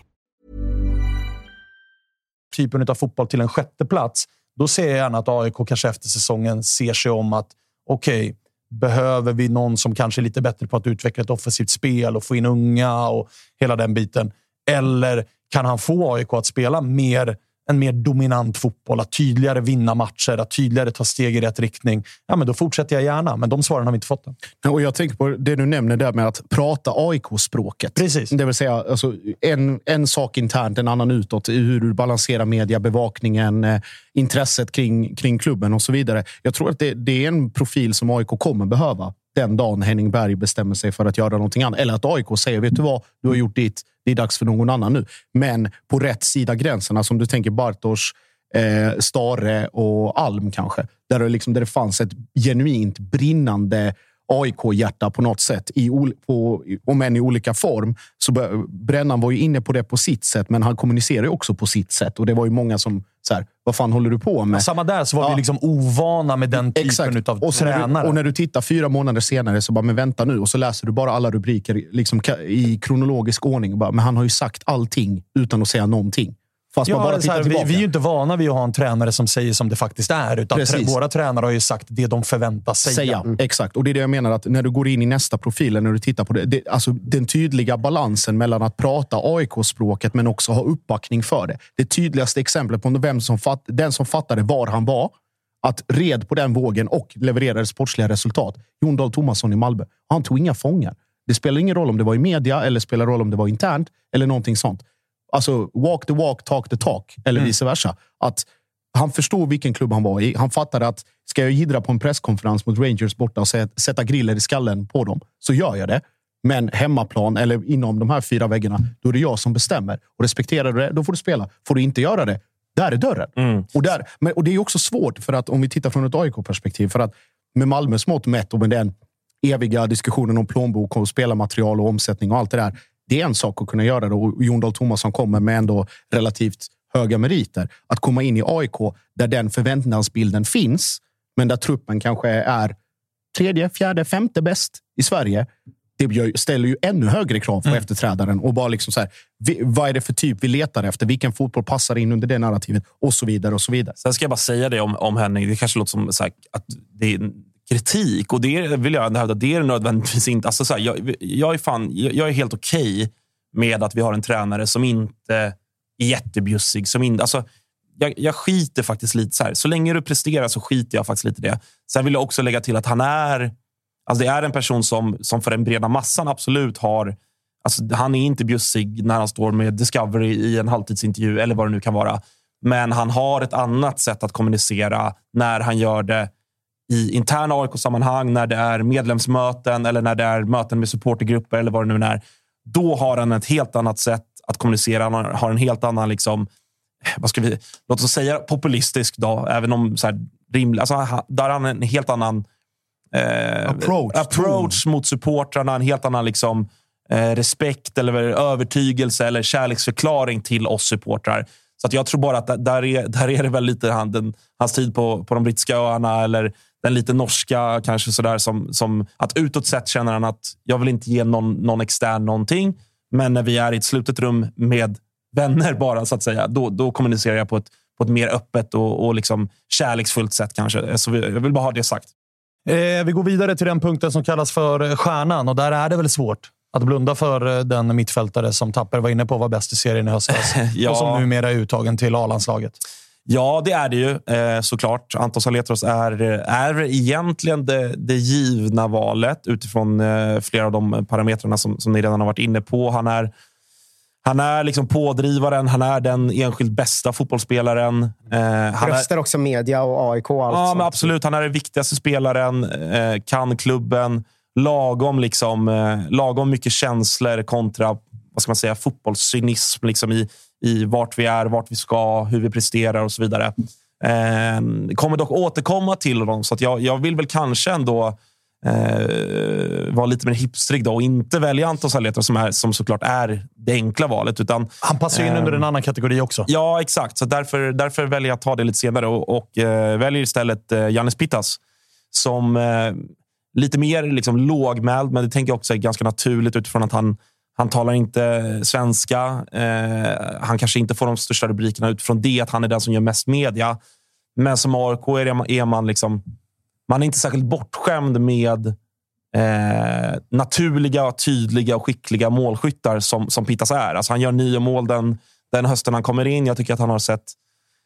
Typen av fotboll till en 6:e plats. Då ser jag gärna att AIK kanske efter säsongen ser sig om att okej, behöver vi någon som kanske är lite bättre på att utveckla ett offensivt spel och få in unga och hela den biten. Eller kan han få AIK att spela mer en mer dominant fotboll, att tydligare vinna matcher, att tydligare ta steg i rätt riktning, ja, men då fortsätter jag gärna. Men de svaren har vi inte fått än. Och jag tänker på det du nämner där med att prata AIK-språket. Precis. Det vill säga alltså, en sak internt, en annan utåt, hur du balanserar media, bevakningen, intresset kring klubben och så vidare. Jag tror att det är en profil som AIK kommer behöva den dagen Henning Berg bestämmer sig för att göra någonting annat. Eller att AIK säger, vet du vad, du har gjort ditt, det är dags för någon annan nu. Men på rätt sida gränserna, som du tänker Bartosz, Stare och Alm kanske. Där det fanns ett genuint brinnande AIK-hjärta på något sätt, om än i olika form. Så Brännan var ju inne på det på sitt sätt, men han kommunicerar ju också på sitt sätt. Och det var ju många som så här, vad fan håller du på med? Ja, samma där, så var vi liksom ovana med den typen av och tränare. Och när du tittar 4 månader senare så bara, men vänta nu. Och så läser du bara alla rubriker liksom, i kronologisk ordning. Bara, men han har ju sagt allting utan att säga någonting. Fast man bara tittar tillbaka. Vi är ju inte vana vid att ha en tränare som säger som det faktiskt är. Utan våra tränare har ju sagt det de förväntas säga. Exakt. Och det är det jag menar, att när du går in i nästa profil, när du tittar på det, alltså den tydliga balansen mellan att prata AIK-språket men också ha uppbackning för det. Det tydligaste exemplet på den som fattade var han var, att red på den vågen och levererade sportsliga resultat. Jon Dahl Tomasson i Malmö. Han tog inga fångar. Det spelar ingen roll om det var i media eller spelar roll om det var internt eller någonting sånt. Alltså, walk the walk, talk the talk. Eller vice versa. Att han förstod vilken klubb han var i. Han fattade att ska jag jiddra på en presskonferens mot Rangers borta och sätta griller i skallen på dem, så gör jag det. Men hemmaplan eller inom de här 4 väggarna, då är det jag som bestämmer. Och respekterar du det, då får du spela. Får du inte göra det, där är dörren. Och det är också svårt, för att om vi tittar från ett AIK-perspektiv, för att med Malmös mått mätt och med den eviga diskussionen om plånbok och spelarmaterial och omsättning och allt det där, det är en sak att kunna göra det, och Jon Dahl Tomasson kommer med ändå relativt höga meriter. Att komma in i AIK där den förväntansbilden finns, men där truppen kanske är 3:e, 4:e, 5:e bäst i Sverige. Det ställer ju ännu högre krav på efterträdaren. Och bara liksom så här, vad är det för typ vi letar efter? Vilken fotboll passar in under det narrativet? Och så vidare och så vidare. Sen ska jag bara säga det om Henning. Det kanske låter som så här, att det är kritik, och det vill jag hävda, det är nödvändigtvis inte. Alltså, så här, jag är helt okej med att vi har en tränare som inte är jättebjussig. Alltså, jag skiter faktiskt lite så här. Så länge du presterar så skiter jag faktiskt lite i det. Sen vill jag också lägga till att han är... Alltså det är en person som för den breda massan absolut har... Alltså han är inte bjussig när han står med Discovery i en halvtidsintervju eller vad det nu kan vara. Men han har ett annat sätt att kommunicera när han gör det i interna AIK-sammanhang, när det är medlemsmöten eller när det är möten med supportergrupper eller vad det nu är. Då har han ett helt annat sätt att kommunicera. Han har en helt annan, liksom, låt oss säga populistisk då, även om så här rimlig. Alltså, där har han en helt annan approach mot supportrarna, en helt annan liksom, respekt eller övertygelse eller kärleksförklaring till oss supportrar. Så att jag tror bara att där är det väl lite hans tid på de brittiska öarna, eller den lite norska kanske sådär, som att utåt sett känner han att jag vill inte ge någon extern någonting, men när vi är i ett slutet rum med vänner bara, så att säga, då kommunicerar jag på ett mer öppet och liksom kärleksfullt sätt kanske. Så jag vill bara ha det sagt. Vi går vidare till den punkten som kallas för stjärnan, och där är det väl svårt att blunda för den mittfältare som Tapper var inne på var bäst i serien i höstas. Ja. Och som numera är uttagen till A-landslaget. Ja, det är det ju såklart. Anton Saletros är egentligen det givna valet utifrån flera av de parametrarna som ni redan har varit inne på. Han är liksom pådrivaren, han är den enskilt bästa fotbollsspelaren. Han röstar också media och AIK och allt sånt. Men absolut, han är den viktigaste spelaren, kan klubben, lagom mycket känslor kontra, vad ska man säga, fotbollscynism liksom i vart vi är, vart vi ska, hur vi presterar och så vidare. Kommer dock återkomma till dem, så att jag vill väl kanske ändå vara lite mer hipstrig då och inte välja Anton Saletros som såklart är det enkla valet, utan han passar in under en annan kategori också. Ja, exakt. Så därför väljer jag att ta det lite senare och väljer istället Giannis Pittas som lite mer liksom lågmäld, men det tänker jag också är ganska naturligt utifrån att han talar inte svenska. Han kanske inte får de största rubrikerna utifrån det, att han är den som gör mest media. Men som AIK är man liksom... Man är inte särskilt bortskämd med naturliga, tydliga och skickliga målskyttar som Pittas är. Alltså han gör 9 mål den hösten han kommer in. Jag tycker att han har sett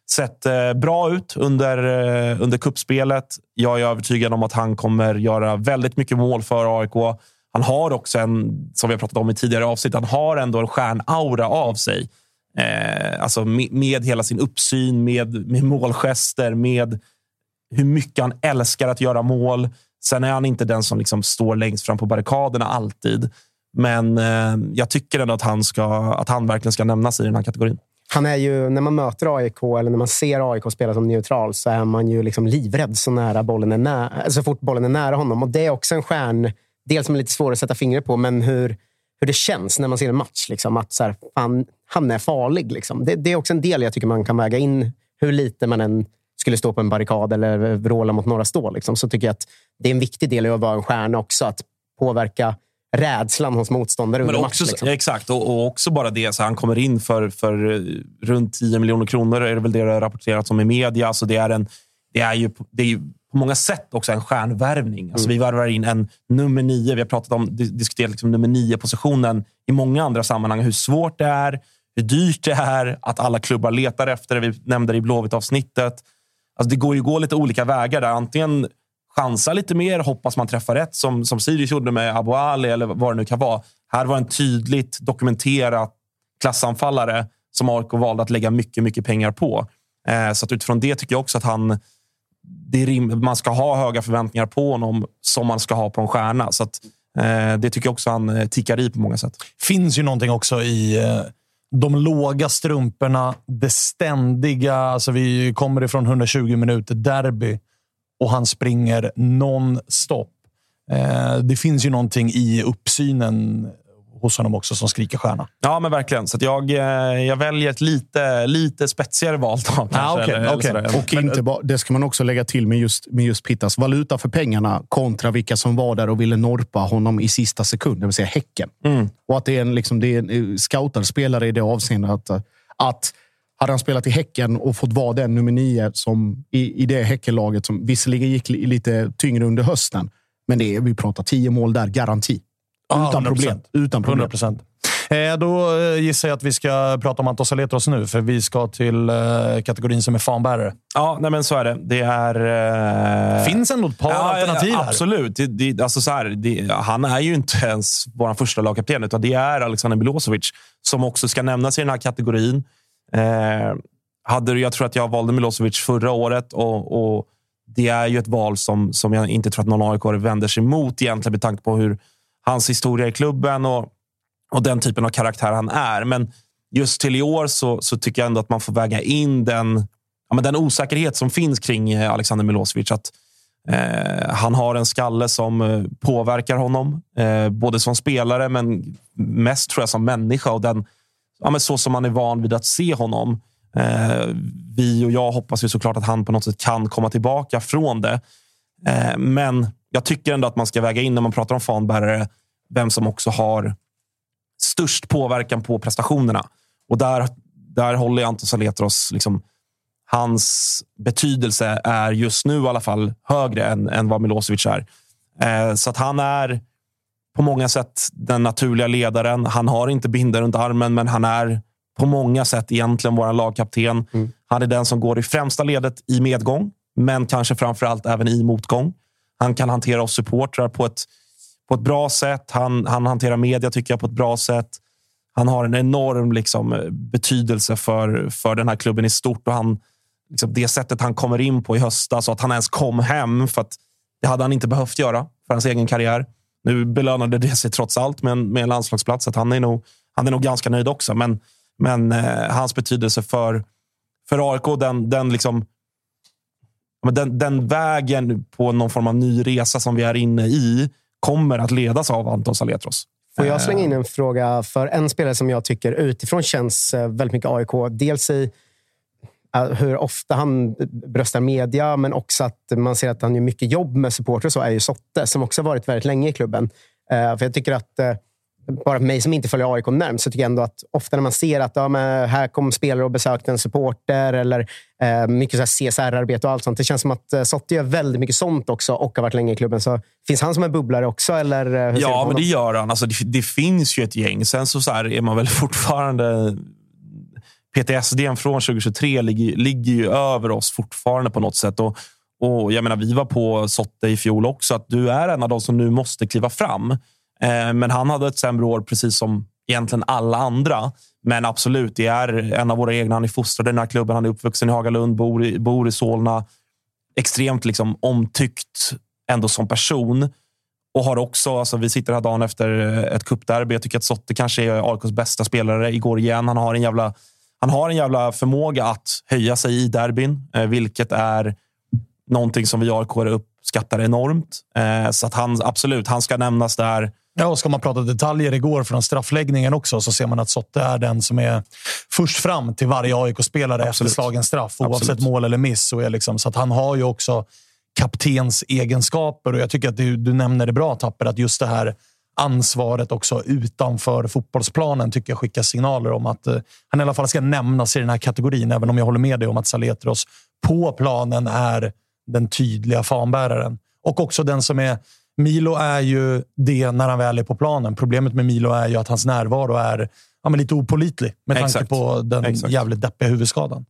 sett bra ut under kuppspelet. Jag är övertygad om att han kommer göra väldigt mycket mål för AIK. Han har också som vi har pratat om i tidigare avsnitt, han har ändå en stjärnaura av sig. Alltså med hela sin uppsyn, med målgester, med hur mycket han älskar att göra mål. Sen är han inte den som liksom står längst fram på barrikaderna alltid. Men jag tycker ändå att han verkligen ska nämnas i den här kategorin. Han är ju, när man möter AIK eller när man ser AIK spela som neutral, så är man ju liksom livrädd så nära bollen är nära, så fort bollen är nära honom. Och det är också en stjärndel som är lite svår att sätta fingret på, men hur det känns när man ser en match. Liksom, att så här, fan, han är farlig. Liksom. Det är också en del jag tycker man kan väga in, hur lite man än skulle stå på en barrikad eller vråla mot några stå. Liksom. Så tycker jag att det är en viktig del av att vara en stjärna också, att påverka rädslan hos motståndare under match. Liksom. Exakt, och också bara det, så han kommer in för runt 10 miljoner kronor, är det väl det har rapporterats om i media. Alltså det är ju på många sätt också en stjärnvärvning. Alltså vi värvar in en nummer 9, vi har diskuterat liksom nummer 9-positionen i många andra sammanhang, hur svårt det är, hur dyrt det är, att alla klubbar letar efter det. Vi nämnde det i Blåvitt-avsnittet. Alltså det går ju gå lite olika vägar där, antingen chansa lite mer, hoppas man träffar rätt som Sirius gjorde med Abu Ali eller vad det nu kan vara. Här var en tydligt dokumenterat klassanfallare som AIK valde att lägga mycket, mycket pengar på. Så att utifrån det tycker jag också att man ska ha höga förväntningar på honom som man ska ha på en stjärna. Så att det tycker jag också han tickar i på många sätt. Finns ju någonting också i de låga strumporna, det ständiga, alltså vi kommer ifrån 120 minuter derby och han springer non-stop. Det finns ju någonting i uppsynen hos honom också som skriker stjärna. Ja, men verkligen. Så att jag väljer ett lite spetsigare val då, kanske. Okay. Och inte bara, det ska man också lägga till med just Pittas. Valuta för pengarna kontra vilka som var där och ville norpa honom i sista sekund, det vill säga Häcken. Och att det är en scoutad spelare i det avseendet att hade han spelat i Häcken och fått vara den nummer 9 som i det Häckenlaget som visserligen gick lite tyngre under hösten. Men vi pratar 10 mål där, garanti. Utan 100%. Problem. 100%. Då gissar jag att vi ska prata om Anton Saletros nu, för vi ska till kategorin som är fanbärare. Ja, nej, men så är det. Det är... Finns ändå ett par alternativ här. Absolut. Alltså så här, han är ju inte ens vår första lagkapten, utan det är Alexander Milosevic som också ska nämnas i den här kategorin. Jag tror att jag valde Milosevic förra året och det är ju ett val som jag inte tror att någon AIK vänder sig emot egentligen, med tanke på hur hans historia i klubben och den typen av karaktär han är. Men just till i år så tycker jag ändå att man får väga in den osäkerhet som finns kring Alexander Milosevic. Att han har en skalle som påverkar honom, både som spelare men mest tror jag som människa, och så som man är van vid att se honom. Vi och jag hoppas ju såklart att han på något sätt kan komma tillbaka från det. Men jag tycker ändå att man ska väga in, när man pratar om fanbärare, vem som också har störst påverkan på prestationerna. Och där håller Anton Saletros, liksom, hans betydelse är just nu i alla fall högre än vad Milosevic är. Så att han är på många sätt den naturliga ledaren. Han har inte binden runt armen, men han är på många sätt egentligen vår lagkapten. Han är den som går i främsta ledet i medgång, men kanske framförallt även i motgång. Han kan hantera oss supportrar på ett bra sätt. Han hanterar media, tycker jag, på ett bra sätt. Han har en enorm betydelse för den här klubben i stort. Och det sättet han kommer in på i höstas, så att han ens kom hem, för att det hade han inte behövt göra för hans egen karriär. Nu belönade det sig trots allt med en landslagsplats, så att han är nog ganska nöjd också. Men hans betydelse för AIK, den vägen på någon form av ny resa som vi är inne i kommer att ledas av Anton Saletros. Får jag slänga in en fråga för en spelare som jag tycker utifrån känns väldigt mycket AIK. Dels i hur ofta han bröstar media, men också att man ser att han gör mycket jobb med supporter, så är ju Sotte, som också varit väldigt länge i klubben. För jag tycker att bara för mig som inte följer AIK närmast, så tycker jag ändå att ofta när man ser att här kommer spelare och besökte en supporter eller mycket så här CSR-arbete och allt sånt. Det känns som att Sotte gör väldigt mycket sånt också och har varit länge i klubben. Så finns han som en bubblare också? Eller hur ja, men det gör han. Alltså, det finns ju ett gäng. Sen så här är man väl fortfarande PTSD:n från 2023 ligger ju över oss fortfarande på något sätt. Och jag menar, vi var på Sotte i fjol också, att du är en av de som nu måste kliva fram. Men han hade ett sämre år precis som egentligen alla andra. Men absolut, det är en av våra egna. Han är fostrad i den här klubben. Han är uppvuxen i Hagalund, bor i Solna. Extremt liksom omtyckt ändå som person. Och har också, alltså vi sitter här dagen efter ett cupderby. Jag tycker att Sotte kanske är AIKs bästa spelare igår igen. Han har en jävla förmåga att höja sig i derbyn. Vilket är någonting som vi AIK uppskattar enormt. Så att han ska nämnas där. Ja, och ska man prata detaljer igår från straffläggningen också, så ser man att Sotte är den som är först fram till varje AIK-spelare efter slagen straff, oavsett mål eller miss. Så, så att han har ju också kaptens egenskaper, och jag tycker att du nämner det bra, Tapper, att just det här ansvaret också utanför fotbollsplanen tycker jag skickar signaler om att han i alla fall ska nämnas i den här kategorin, även om jag håller med dig om att Saletros på planen är den tydliga fanbäraren. Och också den som är... Milo är ju det när han väl är på planen. Problemet med Milo är ju att hans närvaro är lite opålitlig med tanke på den jävligt deppiga huvudskadan.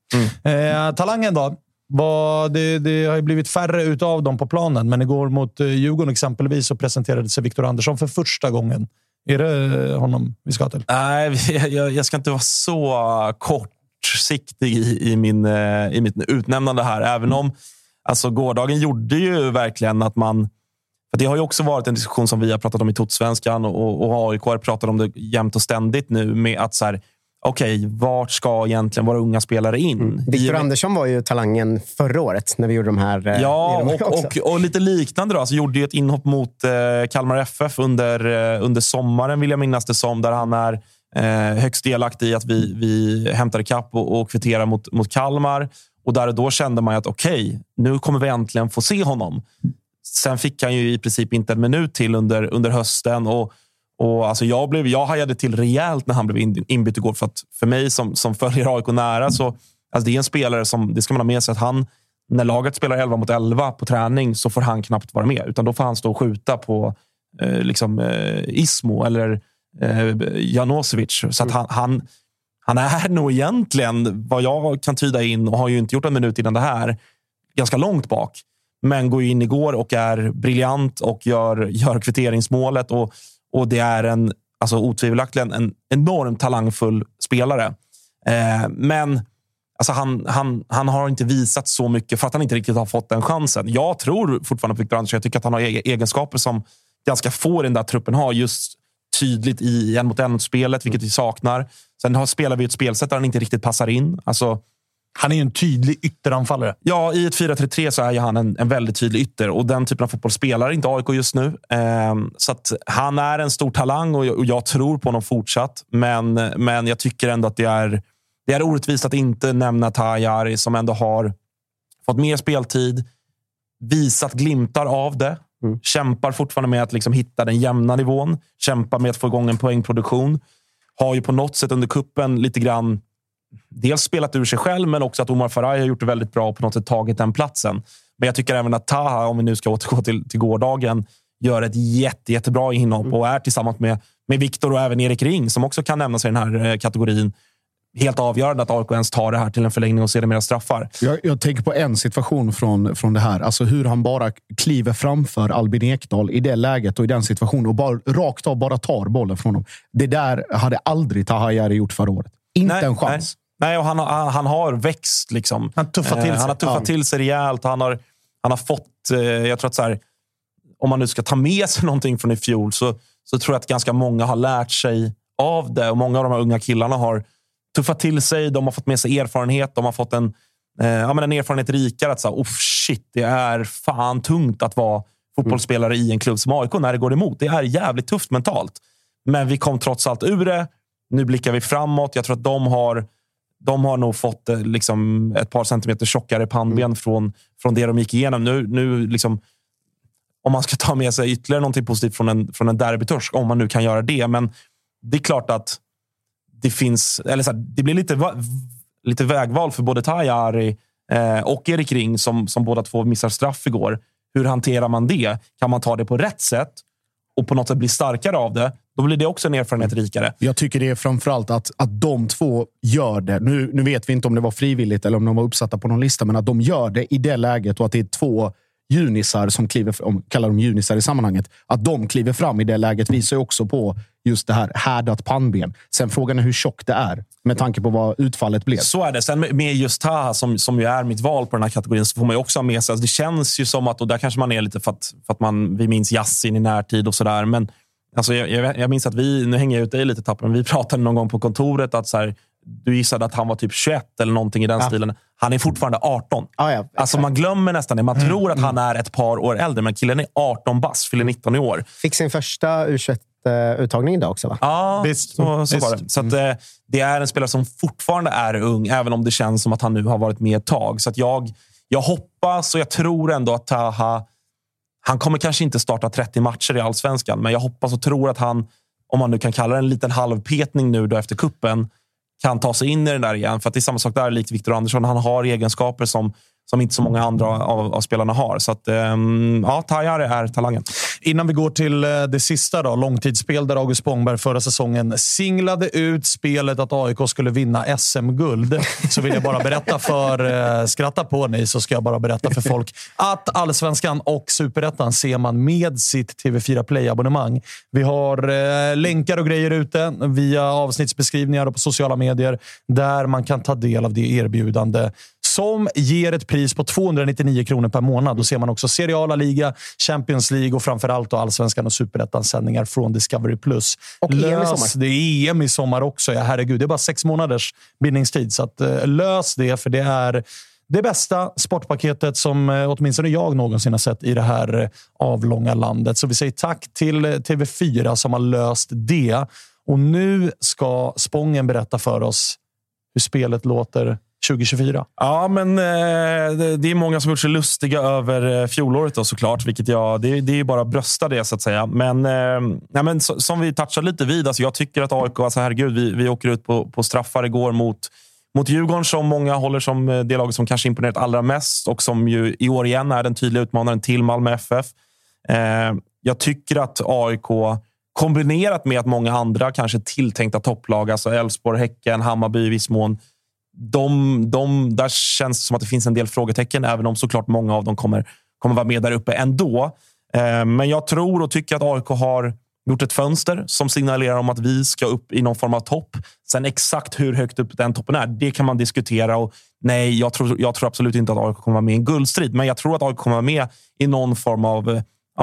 Talangen då? Det har ju blivit färre utav dem på planen, men igår mot Djurgården exempelvis så presenterade sig Viktor Andersson för första gången. Är det honom vi ska till? Nej, jag ska inte vara så kortsiktig i mitt utnämnande här. Även om alltså, gårdagen gjorde ju verkligen att man... För det har ju också varit en diskussion som vi har pratat om i Totsvenskan och AIK har pratat om det jämt och ständigt nu med att så här, okej, vart ska egentligen våra unga spelare in? Viktor Andersson var ju talangen förra året när vi gjorde de här... Ja, och lite liknande då. Alltså, gjorde ju ett inhopp mot Kalmar FF under sommaren, vill jag minnas det som, där han är högst delaktig i att vi hämtar ikapp och kvitterar mot Kalmar. Och där och då kände man att okej, nu kommer vi äntligen få se honom. Sen fick han ju i princip inte en minut till under hösten. Och alltså jag hajade till rejält när han blev inbytt igår. För mig som följer AIK nära, så alltså det är en spelare som, det ska man ha med sig, att han, när laget spelar 11 mot 11 på träning, så får han knappt vara med. Utan då får han stå och skjuta på Ismo eller Janosevic. Så att han är nog egentligen, vad jag kan tyda in, och har ju inte gjort en minut innan det här, ganska långt bak. Men går in igår och är briljant och gör kvitteringsmålet. Och det är otvivelaktigt en enormt talangfull spelare. Men alltså han har inte visat så mycket för att han inte riktigt har fått den chansen. Jag tror fortfarande på Viktor Andersson. Jag tycker att han har egenskaper som ganska få i den där truppen har, just tydligt i en mot en spelet, vilket vi saknar. Sen spelar vi ett spelsätt där han inte riktigt passar in. Alltså, han är ju en tydlig ytteranfallare. Ja, i ett 4-3-3 så är ju han en väldigt tydlig ytter. Och den typen av fotboll spelar inte AIK just nu. Så att han är en stor talang och jag tror på honom fortsatt. Men jag tycker ändå att det är orättvist att inte nämna Tahayari, som ändå har fått mer speltid. Visat glimtar av det. Kämpar fortfarande med att liksom hitta den jämna nivån. Kämpar med att få igång en poängproduktion. Har ju på något sätt under kuppen lite grann dels spelat ur sig själv, men också att Omar Faraj har gjort det väldigt bra och på något sätt tagit den platsen. Men jag tycker även att Taha, om vi nu ska återgå till gårdagen, gör ett jättebra inhopp och är tillsammans med Viktor och även Erik Ring, som också kan nämnas i den här kategorin, helt avgörande att AIK ens tar det här till en förlängning och ser det mer straffar. Jag tänker på en situation från det här. Alltså hur han bara kliver framför Albin Ekdal i det läget och i den situationen och bara rakt av bara tar bollen från honom. Det där hade aldrig Tahayari gjort förra året. Inte en chans. Nej, och han har växt liksom. Han har tuffat till sig rejält. Han har fått, jag tror att så här, om man nu ska ta med sig någonting från i fjol, så tror jag att ganska många har lärt sig av det. Och många av de här unga killarna har tuffat till sig. De har fått med sig erfarenhet. De har fått en erfarenhet rikare. Att så, shit, det är fan tungt att vara fotbollsspelare i en klubb som AIK när det går emot. Det är jävligt tufft mentalt. Men vi kom trots allt ur det. Nu blickar vi framåt. Jag tror att de har nog fått liksom ett par centimeter tjockare pannben från det de gick igenom. Nu liksom, om man ska ta med sig ytterligare någonting positivt från en derbytorsk, om man nu kan göra det. Men det är klart att det finns, eller så här, det blir lite vägval för både Tahayari och Erik Ring som båda två missar straff igår. Hur hanterar man det? Kan man ta det på rätt sätt och på något sätt bli starkare av det? Då blir det också en erfarenhet rikare. Jag tycker det är framförallt att de två gör det. Nu vet vi inte om det var frivilligt eller om de var uppsatta på någon lista, men att de gör det i det läget och att det är två junisar som kallar dem junisar i sammanhanget, att de kliver fram i det läget visar ju också på just det här härdat pannben. Sen frågan är hur tjock det är med tanke på vad utfallet blev. Så är det. Sen med just Taha som ju är mitt val på den här kategorin, så får man ju också ha med sig. Alltså det känns ju som att, och där kanske man är lite för att vi minns Yassin i närtid och sådär, men alltså jag minns att nu hänger jag ut dig lite tappar, men vi pratade någon gång på kontoret att så här, du gissade att han var typ 21 eller någonting i den stilen. Han är fortfarande 18. Alltså man glömmer nästan det. Man tror att han är ett par år äldre, men killen är 18 bast, fyller 19 i år. Fick sin första U21-uttagning idag också, va? Ja, så var det. Så att, det är en spelare som fortfarande är ung, även om det känns som att han nu har varit med ett tag. Så att jag hoppas och jag tror ändå att Taha, han kommer kanske inte starta 30 matcher i Allsvenskan, men jag hoppas och tror att han, om man nu kan kalla det en liten halvpetning nu då efter kuppen, kan ta sig in i den där igen. För att det är samma sak där, likt Victor Andersson. Han har egenskaper som inte så många andra av spelarna har. Så att, Taha är talangen. Innan vi går till det sista då, långtidsspel där August Spångberg förra säsongen singlade ut spelet att AIK skulle vinna SM-guld, så vill jag bara berätta skratta på ni, så ska jag bara berätta för folk att Allsvenskan och Superettan ser man med sitt TV4 Play-abonnemang. Vi har länkar och grejer ute via avsnittsbeskrivningar och på sociala medier där man kan ta del av det erbjudande som ger ett pris på 299 kronor per månad. Då ser man också Serie A, La Liga, Champions League och framförallt då Allsvenskan och Superettans sändningar från Discovery+. Och EM i sommar. Det är EM i sommar också. Ja, herregud, det är bara 6 månaders bindningstid. Så att, lös det, för det är det bästa sportpaketet som åtminstone jag någonsin har sett i det här avlånga landet. Så vi säger tack till TV4 som har löst det. Och nu ska Spången berätta för oss hur spelet låter 2024. Ja, men det är många som gjort sig lustiga över fjolåret då, såklart, vilket det är ju bara brösta det så att säga. Men som vi touchade lite vid, alltså jag tycker att AIK, alltså herregud, vi åker ut på straffar igår mot Djurgården, som många håller som det laget som kanske imponerat allra mest och som ju i år igen är den tydliga utmanaren till Malmö FF. Jag tycker att AIK, kombinerat med att många andra kanske tilltänkta topplag, alltså Elfsborg, Häcken, Hammarby i viss mån, där känns det som att det finns en del frågetecken, även om såklart många av dem kommer vara med där uppe ändå. Men jag tror och tycker att AIK har gjort ett fönster som signalerar om att vi ska upp i någon form av topp. Sen exakt hur högt upp den toppen är, det kan man diskutera. Och nej, jag tror absolut inte att AIK kommer vara med i en guldstrid, men jag tror att AIK kommer vara med i någon form av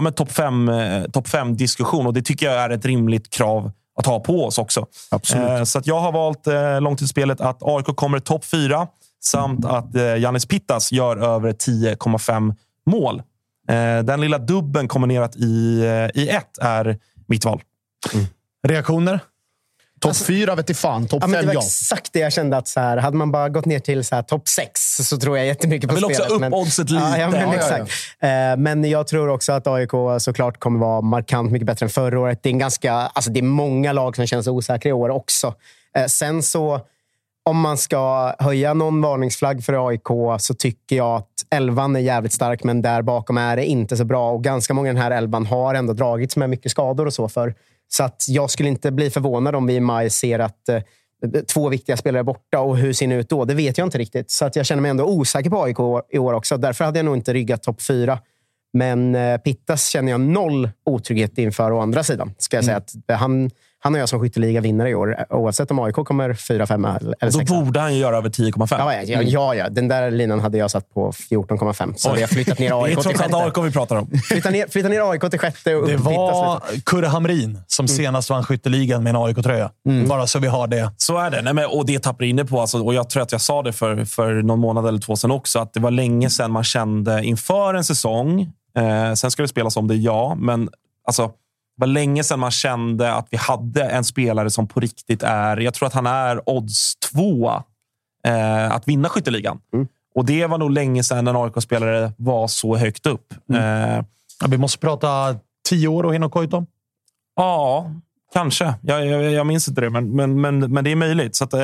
topp 5 diskussion, och det tycker jag är ett rimligt krav att ha på oss också. Absolut. Så att jag har valt långtidsspelet att AIK kommer topp 4 samt att Giannis Pittas gör över 10,5 mål. Den lilla dubben kombinerat i 1 är mitt val. Reaktioner? Topp 4 vet jag fan, topp 5 det var ja. exakt det jag kände, att så här, hade man bara gått ner till så här topp 6 så tror jag jättemycket på spelet. Jag vill också upp oddset lite. Exakt. Men jag tror också att AIK såklart kommer vara markant mycket bättre än förra året. Det är det är många lag som känns osäkra i år också. Sen så, om man ska höja någon varningsflagg för AIK, så tycker jag att 11 är jävligt stark, men där bakom är det inte så bra. Och ganska många i den här 11 har ändå dragits med mycket skador och så för. Så att jag skulle inte bli förvånad om vi i maj ser att 2 viktiga spelare är borta, och hur ser det ut då? Det vet jag inte riktigt. Så att jag känner mig ändå osäker på AIK i år också. Därför hade jag nog inte ryggat topp 4. Men Pittas känner jag 0 otrygghet inför å andra sidan. Ska jag säga att han och jag som skytteliga vinnare i år, oavsett om AIK kommer 4-5 eller 6. Då borde han ju göra över 10,5. Ja. Den där linan hade jag satt på 14,5. Så hade jag flyttat ner AIK till 6. Det är AIK vi pratar om. Flytta ner AIK till 6. Det var Kurre Hamrin som senast vann skytteligan med en AIK-tröja. Bara så vi har det. Så är det. Nej, men, och det tappar inne på. Alltså, och jag tror att jag sa det för någon månad eller 2 sedan också. Att det var länge sedan man kände inför en säsong. Sen ska det spelas om det, ja. Men alltså, det var länge sedan man kände att vi hade en spelare som på riktigt är... Jag tror att han är odds 2 att vinna skytteligan. Och det var nog länge sedan en AIK-spelare var så högt upp. Vi måste prata 10 år och Henok Goitom. Ja, kanske. Jag minns inte det, men det är möjligt. Så att,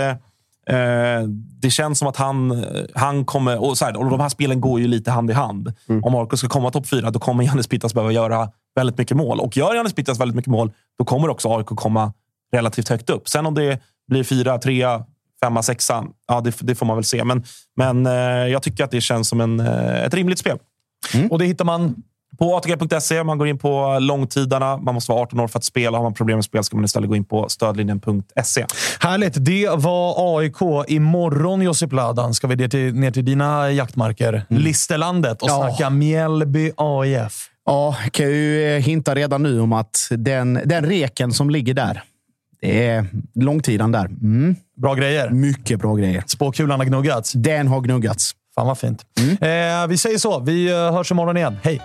det känns som att han kommer... Och de här spelen går ju lite hand i hand. Om AIK ska komma topp 4, då kommer Giannis Pittas behöva göra väldigt mycket mål. Och gör Giannis Pittas väldigt mycket mål, då kommer också AIK komma relativt högt upp. Sen om det blir 4, 3, 5, 6, ja, det får man väl se. Men jag tycker att det känns som ett rimligt spel. Och det hittar man på ATG.se. Man går in på långtidarna. Man måste vara 18 år för att spela. Har man problem med spel ska man istället gå in på stödlinjen.se. Härligt. Det var AIK. Imorgon, Josip Ladan, ska vi ner till dina jaktmarker. Listerlandet och snacka Mjällby AIF. Ja, kan ju hinta redan nu om att den reken som ligger där, det är långtiden där. Bra grejer. Mycket bra grejer. Spåkulan har gnuggats. Den har gnuggats. Fan vad fint. Vi säger så. Vi hörs imorgon igen. Hej!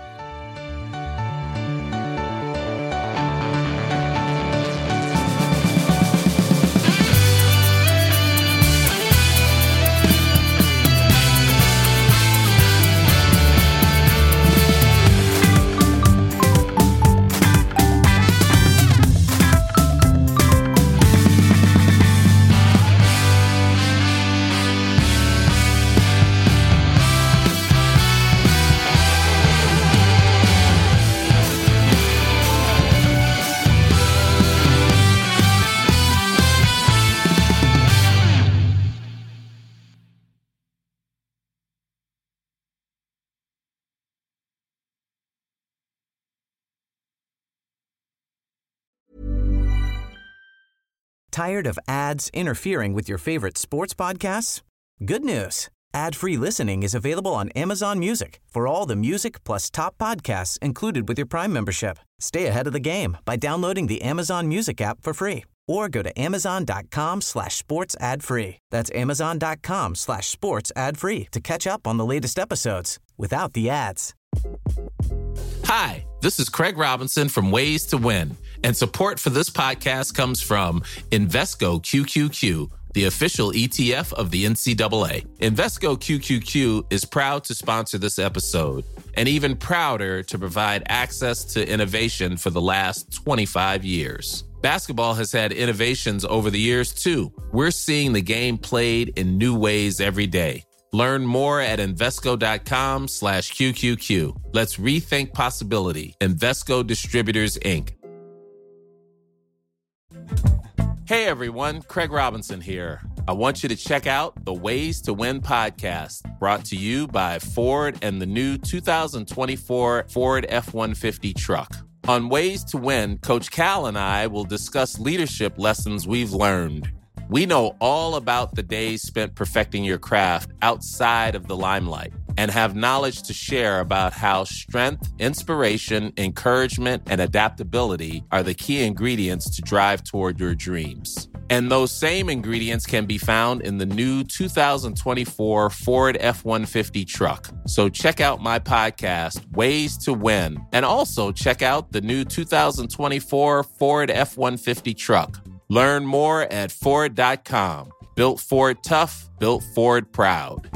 Tired of ads interfering with your favorite sports podcasts? Good news. Ad-free listening is available on Amazon Music for all the music plus top podcasts included with your Prime membership. Stay ahead of the game by downloading the Amazon Music app for free or go to amazon.com/sports ad free. That's amazon.com/sports ad free to catch up on the latest episodes without the ads. Hi, this is Craig Robinson from Ways to Win, and support for this podcast comes from Invesco QQQ, the official ETF of the NCAA. Invesco QQQ is proud to sponsor this episode, and even prouder to provide access to innovation for the last 25 years. Basketball has had innovations over the years, too. We're seeing the game played in new ways every day. Learn more at Invesco.com/QQQ. Let's rethink possibility. Invesco Distributors, Inc. Hey everyone, Craig Robinson here. I want you to check out the Ways to Win podcast, brought to you by Ford and the new 2024 Ford F-150 truck. On Ways to Win, Coach Cal and I will discuss leadership lessons we've learned. We know all about the days spent perfecting your craft outside of the limelight and have knowledge to share about how strength, inspiration, encouragement, and adaptability are the key ingredients to drive toward your dreams. And those same ingredients can be found in the new 2024 Ford F-150 truck. So check out my podcast, Ways to Win, and also check out the new 2024 Ford F-150 truck. Learn more at Ford.com. Built Ford tough, built Ford proud.